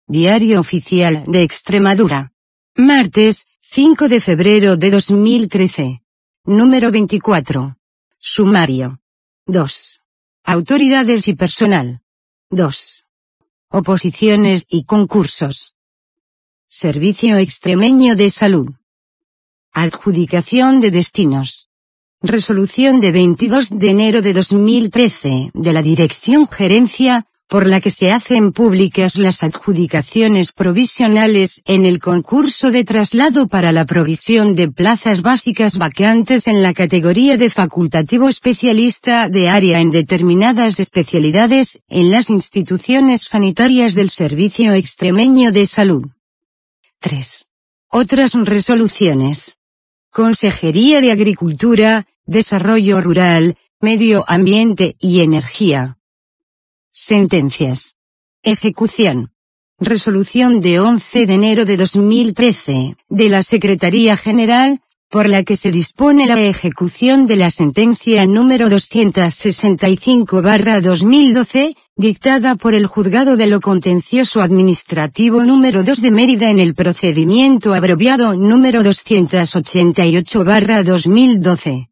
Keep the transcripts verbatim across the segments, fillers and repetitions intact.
Diario Oficial de Extremadura. Martes, cinco de febrero de dos mil trece. Número veinticuatro. Sumario. dos. Autoridades y personal. dos. Oposiciones y concursos. Servicio Extremeño de Salud. Adjudicación de destinos. Resolución de veintidós de enero de dos mil trece de la Dirección Gerencia, por la que se hacen públicas las adjudicaciones provisionales en el concurso de traslado para la provisión de plazas básicas vacantes en la categoría de facultativo especialista de área en determinadas especialidades en las instituciones sanitarias del Servicio Extremeño de Salud. tres. Otras resoluciones. Consejería de Agricultura, Desarrollo Rural, Medio Ambiente y Energía. Sentencias. Ejecución. Resolución de once de enero de dos mil trece, de la Secretaría General, por la que se dispone la ejecución de la sentencia número doscientos sesenta y cinco barra dos mil doce, dictada por el Juzgado de lo Contencioso Administrativo número dos de Mérida en el procedimiento abreviado número doscientos ochenta y ocho barra dos mil doce.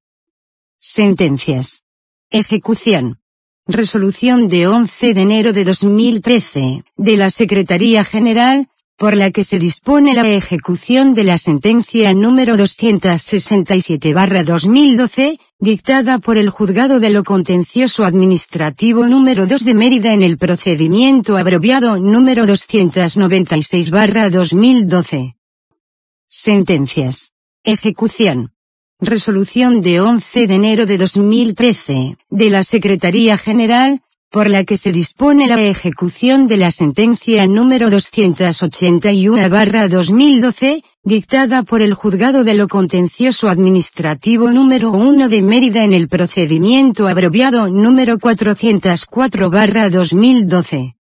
Sentencias. Ejecución. Resolución de once de enero de dos mil trece, de la Secretaría General, por la que se dispone la ejecución de la sentencia número doscientos sesenta y siete barra dos mil doce, dictada por el Juzgado de lo Contencioso Administrativo número dos de Mérida en el procedimiento abreviado número doscientos noventa y seis barra dos mil doce. Sentencias. Ejecución. Resolución de once de enero de dos mil trece, de la Secretaría General, por la que se dispone la ejecución de la sentencia número doscientos ochenta y uno barra dos mil doce, dictada por el Juzgado de lo Contencioso Administrativo número uno de Mérida en el procedimiento abreviado número cuatrocientos cuatro barra dos mil doce.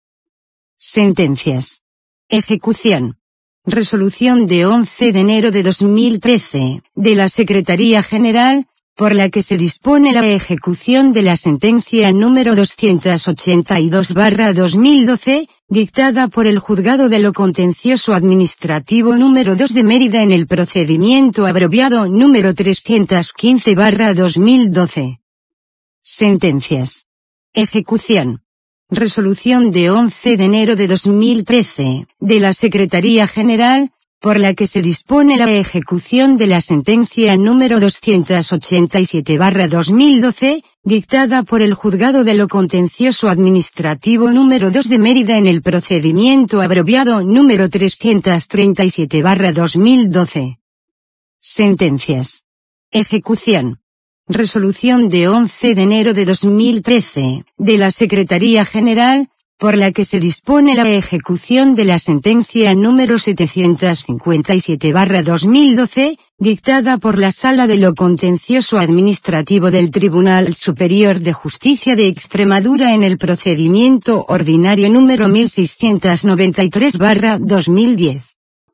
Sentencias. Ejecución. Resolución de once de enero de dos mil trece, de la Secretaría General, por la que se dispone la ejecución de la sentencia número doscientos ochenta y dos barra dos mil doce, dictada por el Juzgado de lo Contencioso Administrativo número dos de Mérida en el procedimiento abreviado número trescientos quince barra dos mil doce. Sentencias. Ejecución. Resolución de once de enero de dos mil trece, de la Secretaría General, por la que se dispone la ejecución de la sentencia número doscientos ochenta y siete barra dos mil doce, dictada por el Juzgado de lo Contencioso Administrativo número dos de Mérida en el procedimiento abreviado número trescientos treinta y siete barra dos mil doce. Sentencias. Ejecución. Resolución de once de enero de dos mil trece, de la Secretaría General, por la que se dispone la ejecución de la sentencia número setecientos cincuenta y siete barra dos mil doce, dictada por la Sala de lo Contencioso Administrativo del Tribunal Superior de Justicia de Extremadura en el procedimiento ordinario número mil seiscientos noventa y tres barra dos mil diez.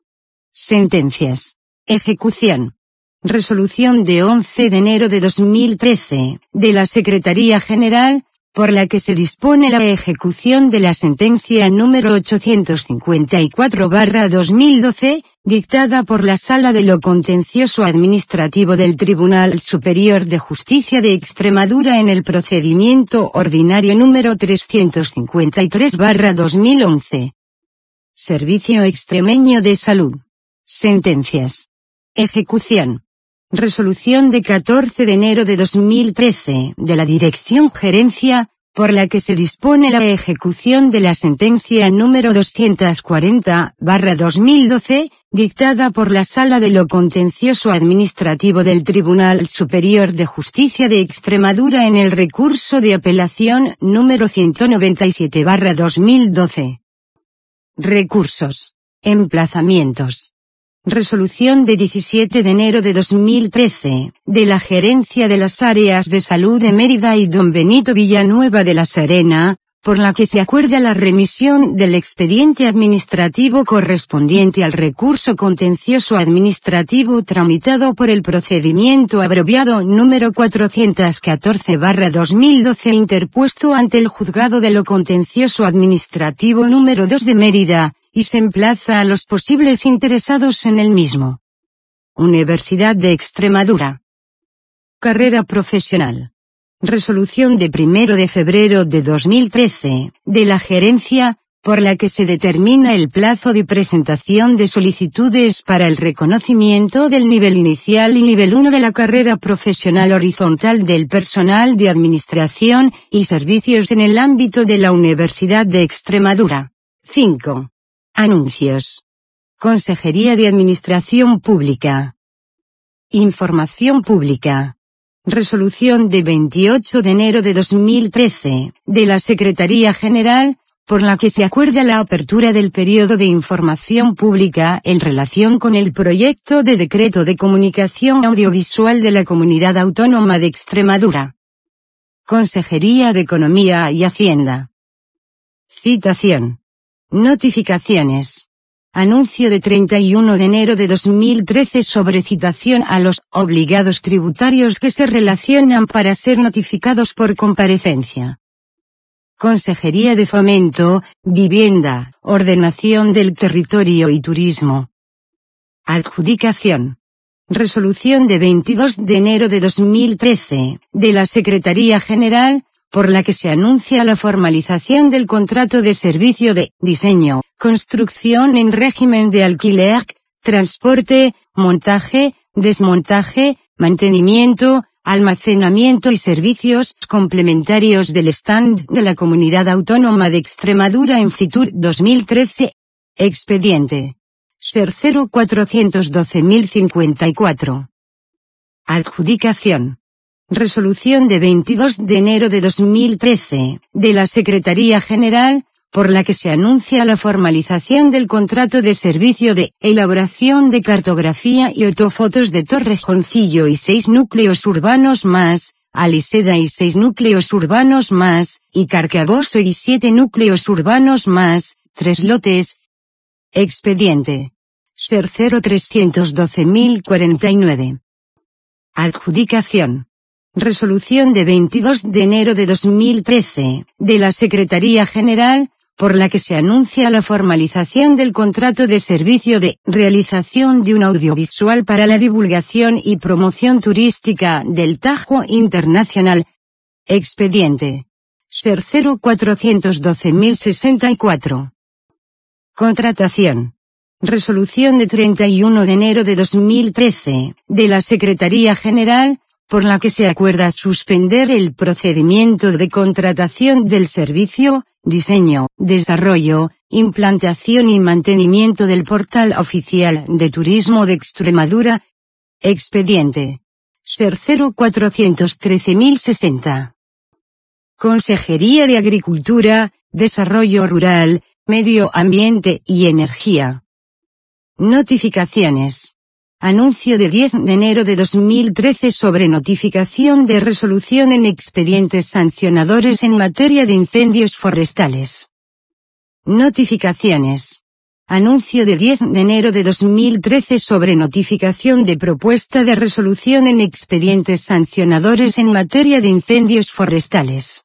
Sentencias. Ejecución. Resolución de once de enero de dos mil trece, de la Secretaría General, por la que se dispone la ejecución de la sentencia número ochocientos cincuenta y cuatro barra dos mil doce, dictada por la Sala de lo Contencioso Administrativo del Tribunal Superior de Justicia de Extremadura en el procedimiento ordinario número trescientos cincuenta y tres barra dos mil once. Servicio Extremeño de Salud. Sentencias. Ejecución. Resolución de catorce de enero de dos mil trece, de la Dirección Gerencia, por la que se dispone la ejecución de la sentencia número doscientos cuarenta barra dos mil doce, dictada por la Sala de lo Contencioso Administrativo del Tribunal Superior de Justicia de Extremadura en el recurso de apelación número ciento noventa y siete barra dos mil doce. Recursos. Emplazamientos. Resolución de diecisiete de enero de dos mil trece, de la Gerencia de las Áreas de Salud de Mérida y Don Benito Villanueva de la Serena, por la que se acuerda la remisión del expediente administrativo correspondiente al recurso contencioso administrativo tramitado por el procedimiento abreviado número cuatrocientos catorce barra dos mil doce interpuesto ante el Juzgado de lo Contencioso Administrativo número dos de Mérida, y se emplaza a los posibles interesados en el mismo. Universidad de Extremadura. Carrera profesional. Resolución de primero de febrero de dos mil trece, de la Gerencia, por la que se determina el plazo de presentación de solicitudes para el reconocimiento del nivel inicial y nivel uno de la carrera profesional horizontal del personal de administración y servicios en el ámbito de la Universidad de Extremadura. cinco. Anuncios. Consejería de Administración Pública. Información pública. Resolución de veintiocho de enero de dos mil trece, de la Secretaría General, por la que se acuerda la apertura del periodo de información pública en relación con el proyecto de decreto de comunicación audiovisual de la Comunidad Autónoma de Extremadura. Consejería de Economía y Hacienda. Citación. Notificaciones. Anuncio de treinta y uno de enero de dos mil trece sobre citación a los obligados tributarios que se relacionan para ser notificados por comparecencia. Consejería de Fomento, Vivienda, Ordenación del Territorio y Turismo. Adjudicación. Resolución de veintidós de enero de dos mil trece, de la Secretaría General, por la que se anuncia la formalización del contrato de servicio de diseño, construcción en régimen de alquiler, transporte, montaje, desmontaje, mantenimiento, almacenamiento y servicios complementarios del stand de la Comunidad Autónoma de Extremadura en Fitur dos mil trece. Expediente. Ser cero cuatrocientos doce mil cincuenta y cuatro. Adjudicación. Resolución de veintidós de enero de dos mil trece, de la Secretaría General, por la que se anuncia la formalización del contrato de servicio de elaboración de cartografía y ortofotos de Torrejoncillo y seis núcleos urbanos más, Aliseda y seis núcleos urbanos más, y Carcaboso y siete núcleos urbanos más, tres lotes. Expediente. Ser cero trescientos doce mil cuarenta y nueve. Adjudicación. Resolución de veintidós de enero de dos mil trece, de la Secretaría General, por la que se anuncia la formalización del contrato de servicio de realización de un audiovisual para la divulgación y promoción turística del Tajo Internacional. Expediente. Ser cero cuatrocientos doce mil sesenta y cuatro. Contratación. Resolución de treinta y uno de enero de dos mil trece, de la Secretaría General, por la que se acuerda suspender el procedimiento de contratación del servicio, diseño, desarrollo, implantación y mantenimiento del portal oficial de turismo de Extremadura. Expediente. Ser cero cuatrocientos trece mil sesenta. Consejería de Agricultura, Desarrollo Rural, Medio Ambiente y Energía. Notificaciones. Anuncio de diez de enero de dos mil trece sobre notificación de resolución en expedientes sancionadores en materia de incendios forestales. Notificaciones. Anuncio de diez de enero de dos mil trece sobre notificación de propuesta de resolución en expedientes sancionadores en materia de incendios forestales.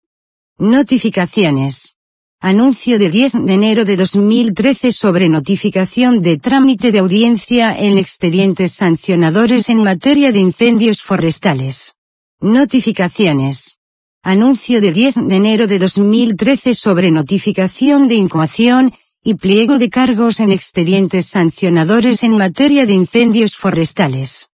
Notificaciones. Anuncio de diez de enero de dos mil trece sobre notificación de trámite de audiencia en expedientes sancionadores en materia de incendios forestales. Notificaciones. Anuncio de diez de enero de dos mil trece sobre notificación de incoación y pliego de cargos en expedientes sancionadores en materia de incendios forestales.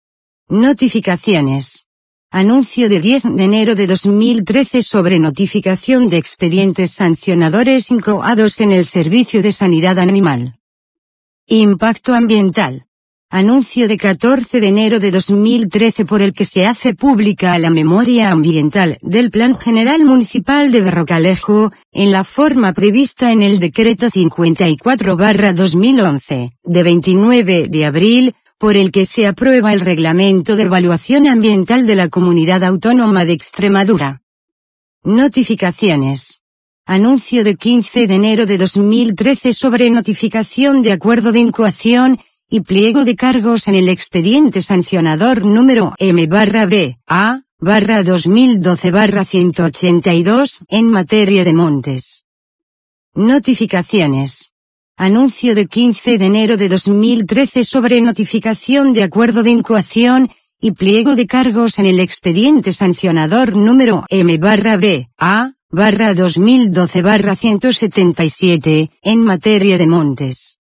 Notificaciones. Anuncio de diez de enero de dos mil trece sobre notificación de expedientes sancionadores incoados en el Servicio de Sanidad Animal. Impacto ambiental. Anuncio de catorce de enero de dos mil trece por el que se hace pública la memoria ambiental del Plan General Municipal de Berrocalejo, en la forma prevista en el Decreto cincuenta y cuatro barra dos mil once, de veintinueve de abril, por el que se aprueba el Reglamento de Evaluación Ambiental de la Comunidad Autónoma de Extremadura. Notificaciones. Anuncio de quince de enero de dos mil trece sobre notificación de acuerdo de incoación y pliego de cargos en el expediente sancionador número M barra B A barra dos mil doce barra ciento ochenta y dos en materia de montes. Notificaciones. Anuncio de quince de enero de dos mil trece sobre notificación de acuerdo de incoación y pliego de cargos en el expediente sancionador número M barra B A barra dos mil doce barra ciento setenta y siete en materia de montes.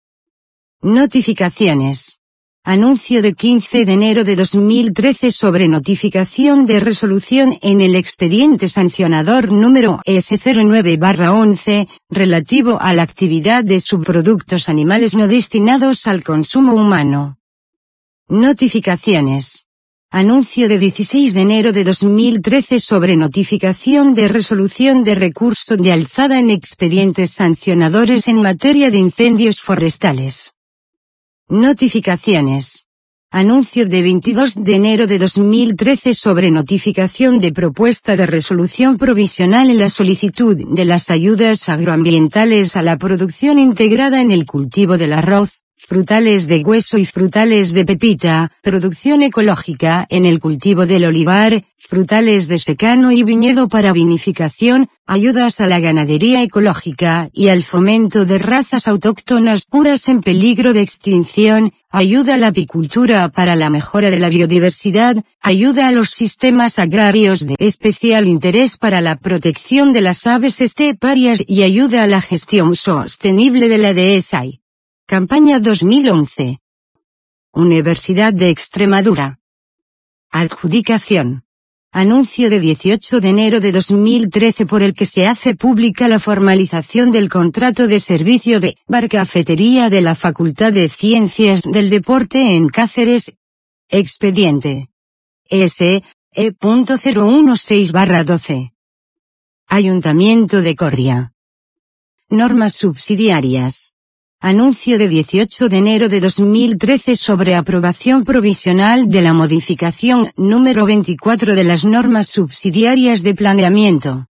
Notificaciones. Anuncio de quince de enero de dos mil trece sobre notificación de resolución en el expediente sancionador número S cero nueve barra once, relativo a la actividad de subproductos animales no destinados al consumo humano. Notificaciones. Anuncio de dieciséis de enero de dos mil trece sobre notificación de resolución de recurso de alzada en expedientes sancionadores en materia de incendios forestales. Notificaciones. Anuncio de veintidós de enero de dos mil trece sobre notificación de propuesta de resolución provisional en la solicitud de las ayudas agroambientales a la producción integrada en el cultivo del arroz, frutales de hueso y frutales de pepita, producción ecológica en el cultivo del olivar, frutales de secano y viñedo para vinificación, ayudas a la ganadería ecológica y al fomento de razas autóctonas puras en peligro de extinción, ayuda a la apicultura para la mejora de la biodiversidad, ayuda a los sistemas agrarios de especial interés para la protección de las aves esteparias y ayuda a la gestión sostenible de la dehesa. Campaña dos mil once. Universidad de Extremadura. Adjudicación. Anuncio de dieciocho de enero de dos mil trece por el que se hace pública la formalización del contrato de servicio de barcafetería de la Facultad de Ciencias del Deporte en Cáceres. Expediente S E cero dieciséis barra doce. Ayuntamiento de Corria. Normas subsidiarias. Anuncio de dieciocho de enero de dos mil trece sobre aprobación provisional de la modificación número veinticuatro de las normas subsidiarias de planeamiento.